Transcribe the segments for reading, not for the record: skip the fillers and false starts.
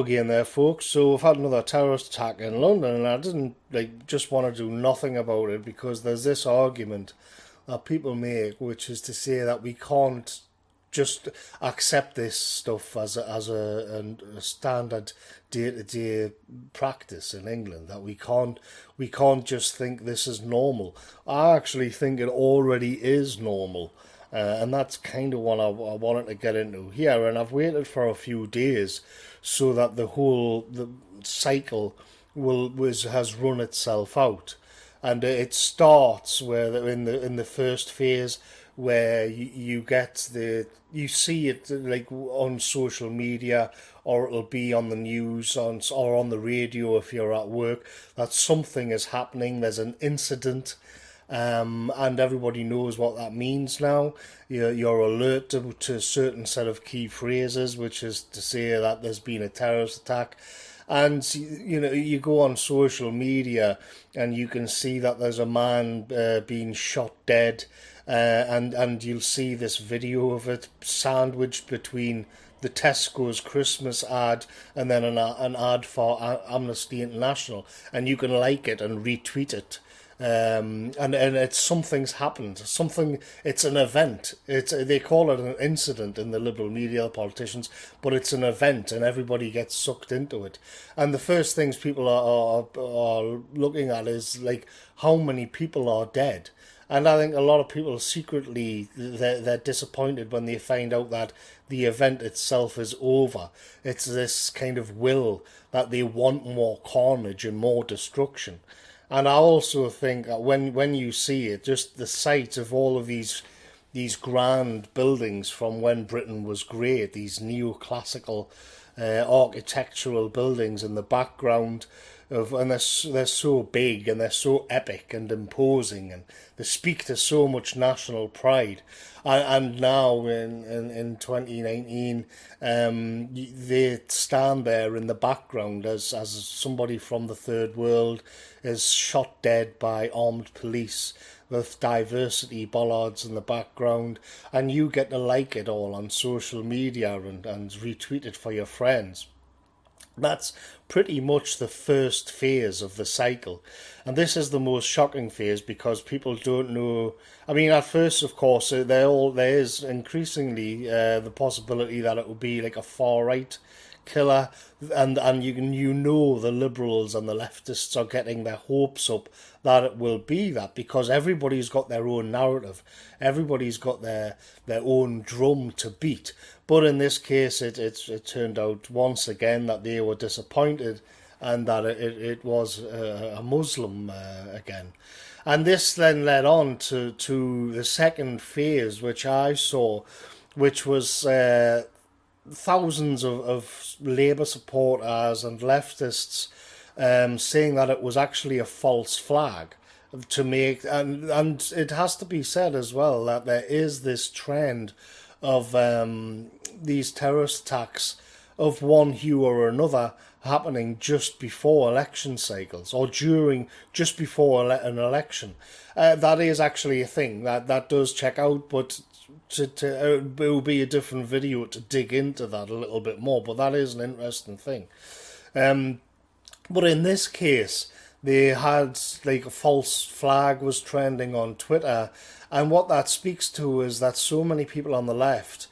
again there, folks. So we've had another terrorist attack in London, and I didn't just want to do nothing about it because there's this argument that people make, which is to say that we can't just accept this stuff as a standard day-to-day practice in England. That we can't just think this is normal. I actually think it already is normal. And that's kind of what I wanted to get into here. And I've waited for a few days so that the cycle has run itself out, and it starts where in the first phase where you see it like on social media, or it'll be on the news or on the radio if you're at work, that something is happening. There's an incident. And everybody knows what that means now. You're alert to a certain set of key phrases, which is to say that there's been a terrorist attack. And you go on social media and you can see that there's a man being shot dead, and you'll see this video of it sandwiched between the Tesco's Christmas ad and then an ad for Amnesty International, and you can like it and retweet it. And it's something's happened. It's an event. They call it an incident in the liberal media, politicians, but it's an event, and everybody gets sucked into it. And the first things people are looking at is like how many people are dead. And I think a lot of people secretly they're disappointed when they find out that the event itself is over. It's this kind of will that they want more carnage and more destruction. And I also think that when you see it, just the sight of all of these grand buildings from when Britain was great, these neoclassical architectural buildings in the background and they're so big and they're so epic and imposing, and they speak to so much national pride. And now in 2019, they stand there in the background as somebody from the third world is shot dead by armed police with diversity bollards in the background, and you get to like it all on social media and retweet it for your friends. That's pretty much the first phase of the cycle. And this is the most shocking phase because people don't know. I mean, at first, of course, there is increasingly the possibility that it will be like a far-right killer, and you know the liberals and the leftists are getting their hopes up that it will be that, because everybody's got their own narrative, everybody's got their own drum to beat. But in this case, it turned out once again that they were disappointed, and that it was a Muslim again. And this then led on to the second phase, which I saw, which was thousands of Labour supporters and leftists saying that it was actually a false flag to make, and it has to be said as well that there is this trend of these terrorist attacks of one hue or another happening just before election cycles or just before an election. That is actually a thing that does check out, but it will be a different video to dig into that a little bit more, but that is an interesting thing. But in this case, they had like a false flag was trending on Twitter, and what that speaks to is that so many people on the left,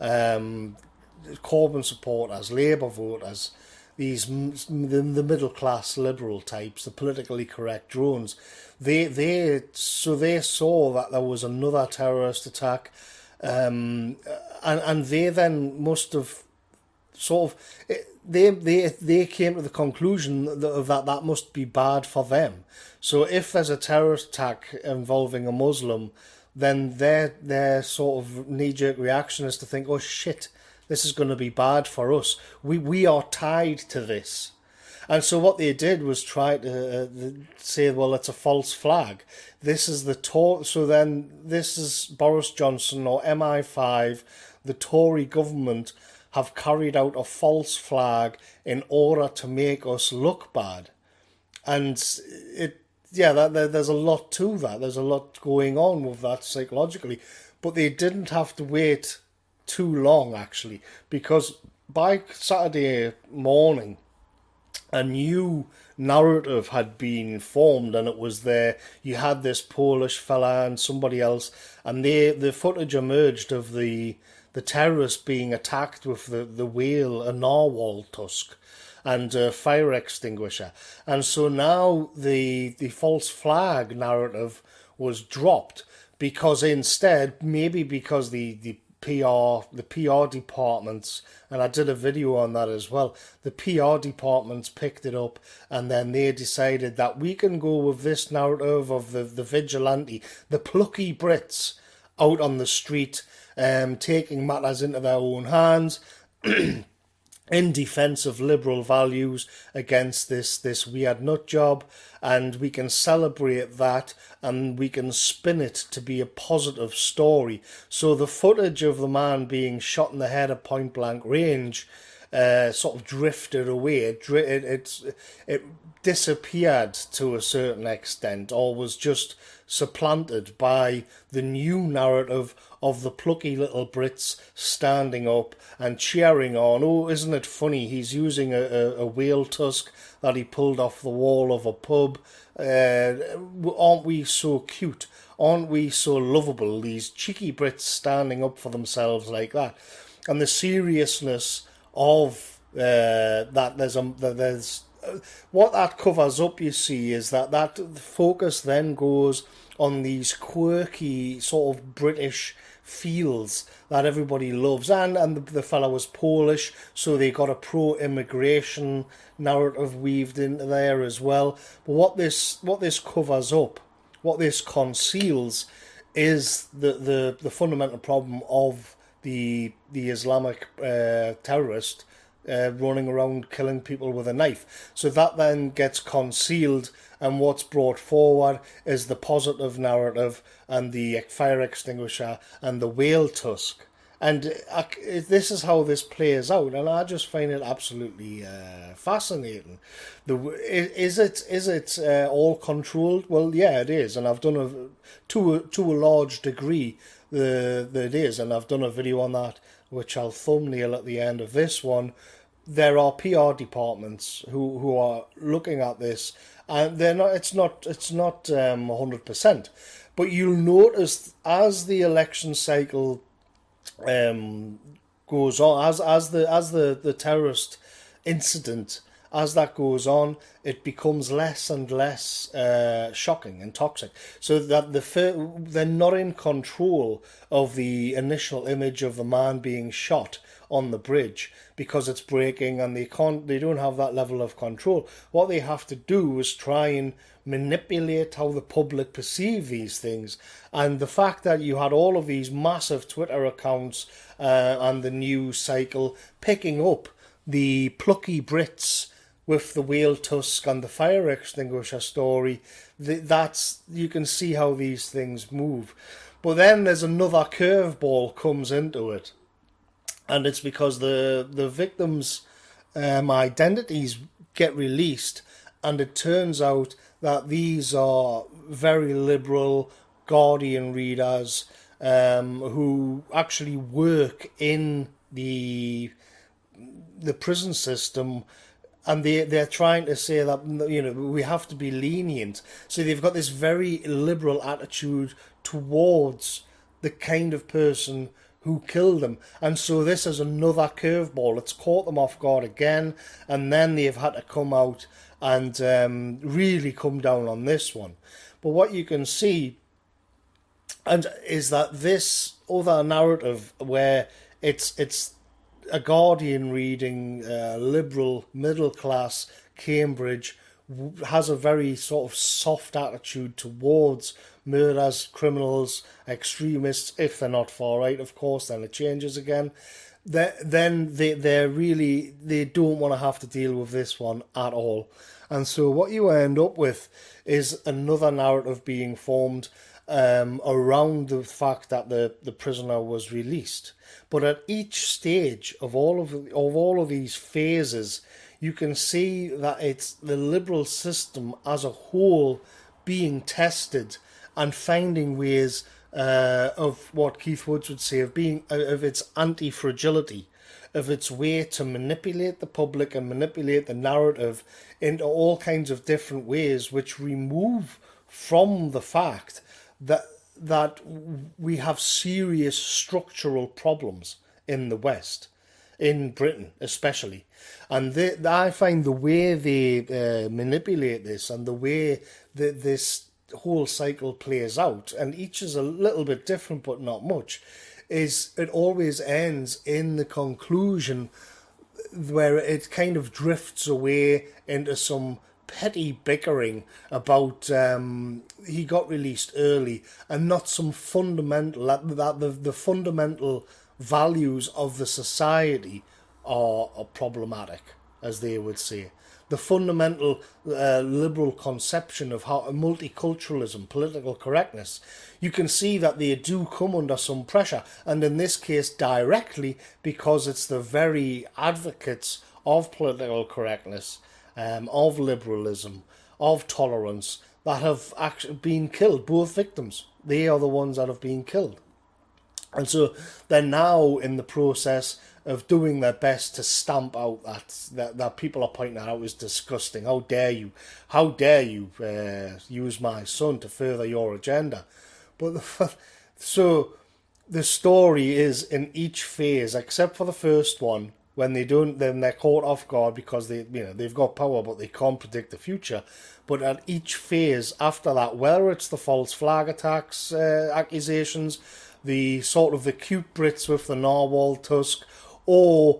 Corbyn supporters, Labour voters, the middle class liberal types, the politically correct drones, they saw that there was another terrorist attack, and they then must have sort of they came to the conclusion that must be bad for them. So if there's a terrorist attack involving a Muslim, then their sort of knee-jerk reaction is to think, oh shit, this is going to be bad for us. We are tied to this. And so what they did was try to say, well, it's a false flag. This is so then this is Boris Johnson or MI5, the Tory government, have carried out a false flag in order to make us look bad. And there's a lot to that. There's a lot going on with that psychologically. But they didn't have to wait too long, actually, because by Saturday morning, a new narrative had been formed, and it was there. You had this Polish fella and somebody else, and the footage emerged of the terrorist being attacked with the whale, a narwhal tusk, and a fire extinguisher. And so now the false flag narrative was dropped, because instead, maybe because the PR departments, and I did a video on that as well, the PR departments picked it up, and then they decided that we can go with this narrative of the vigilante, the plucky Brits out on the street, taking matters into their own hands, in defence of liberal values against this weird nut job, and we can celebrate that, and we can spin it to be a positive story. So the footage of the man being shot in the head at point blank range sort of drifted away. It disappeared to a certain extent, or was just supplanted by the new narrative of the plucky little Brits standing up and cheering on. Oh, isn't it funny? He's using a whale tusk that he pulled off the wall of a pub. Aren't we so cute? Aren't we so lovable? These cheeky Brits standing up for themselves like that. And the seriousness of that, there's what that covers up, you see, is that focus then goes on these quirky sort of British feels that everybody loves, and the fellow was Polish, so they got a pro-immigration narrative weaved into there as well. But what this covers up, what this conceals, is the fundamental problem of the Islamic terrorist running around killing people with a knife. So that then gets concealed, and what's brought forward is the positive narrative and the fire extinguisher and the whale tusk. And this is how this plays out, and I just find it absolutely fascinating. Is it all controlled? Well, yeah, it is, and I've done to a large degree that it is, and I've done a video on that, which I'll thumbnail at the end of this one. There are PR departments who are looking at this, and they're not. It's not 100%, but you'll notice as the election cycle goes on, as the terrorist incident, as that goes on, it becomes less and less shocking and toxic. So that they're not in control of the initial image of the man being shot on the bridge, because it's breaking, and they don't have that level of control. What they have to do is try and manipulate how the public perceive these things. And the fact that you had all of these massive Twitter accounts and the news cycle picking up the plucky Brits with the whale tusk and the fire extinguisher story, that's, you can see how these things move. But then there's another curveball comes into it, and it's because the victims' identities get released, and it turns out that these are very liberal Guardian readers who actually work in the prison system, and they're trying to say that, you know, we have to be lenient. So they've got this very liberal attitude towards the kind of person who killed them. And so this is another curveball. It's caught them off guard again, and then they've had to come out and really come down on this one. But what you can see is that this other narrative, where it's a Guardian reading, liberal, middle class Cambridge, has a very sort of soft attitude towards murderers, criminals, extremists. If they're not far right, of course, then it changes again. Then they don't want to have to deal with this one at all. And so what you end up with is another narrative being formed around the fact that the prisoner was released. But at each stage of all of these phases, you can see that it's the liberal system as a whole being tested and finding ways of what Keith Woods would say of its anti-fragility. of its way to manipulate the public and manipulate the narrative into all kinds of different ways, which remove from the fact that we have serious structural problems in the West, in Britain especially. And I find the way they manipulate this and the way that this whole cycle plays out, and each is a little bit different but not much, is it always ends in the conclusion where it kind of drifts away into some petty bickering about he got released early, and not some fundamental that the fundamental values of the society are problematic, as they would say. The fundamental liberal conception of how multiculturalism, political correctness, you can see that they do come under some pressure, and in this case directly, because it's the very advocates of political correctness, of liberalism, of tolerance, that have actually been killed. Both victims, they are the ones that have been killed. And so they're now in the process of doing their best to stamp out that people are pointing out as disgusting. How dare you use my son to further your agenda? But so the story is, in each phase, except for the first one, when they don't, then they're caught off guard because they've got power, but they can't predict the future. But at each phase after that, whether it's the false flag attacks accusations, the sort of the cute Brits with the narwhal tusk, or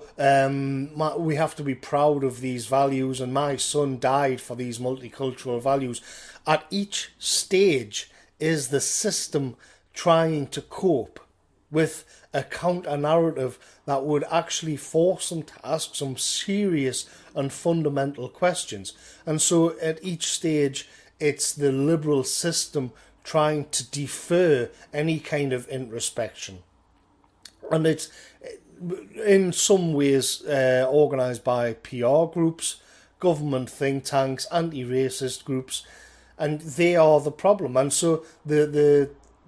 we have to be proud of these values and my son died for these multicultural values. At each stage is the system trying to cope with a counter-narrative that would actually force them to ask some serious and fundamental questions. And so at each stage, it's the liberal system trying to defer any kind of introspection. And it's in some ways organised by PR groups, government think tanks, anti-racist groups, and they are the problem. And so the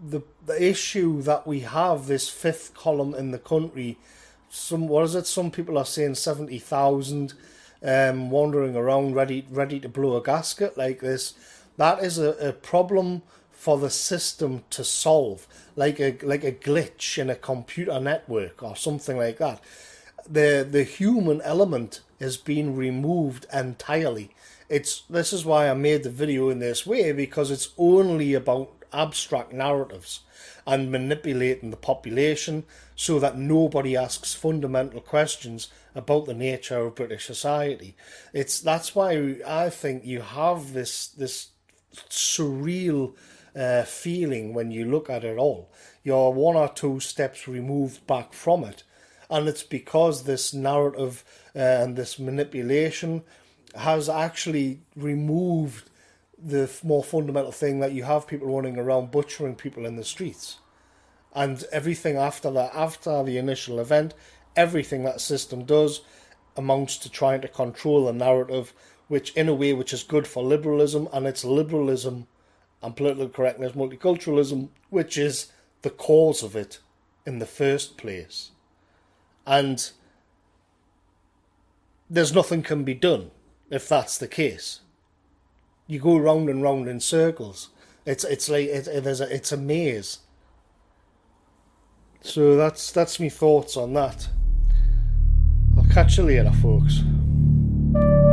issue that we have, this fifth column in the country, some people are saying 70,000 wandering around ready to blow a gasket like this. That is a problem for the system to solve, like a glitch in a computer network or something like that. The human element has been removed entirely. This is why I made the video in this way, because it's only about abstract narratives and manipulating the population so that nobody asks fundamental questions about the nature of British society. That's why I think you have this surreal feeling when you look at it all. You're one or two steps removed back from it, and it's because this narrative and this manipulation has actually removed the more fundamental thing, that you have people running around butchering people in the streets, and everything after that, after the initial event, everything that system does amounts to trying to control the narrative, which in a way which is good for liberalism, and it's liberalism and political correctness, multiculturalism, which is the cause of it in the first place. And there's nothing can be done if that's the case. You go round and round in circles. It's a maze. So that's my thoughts on that. I'll catch you later, folks.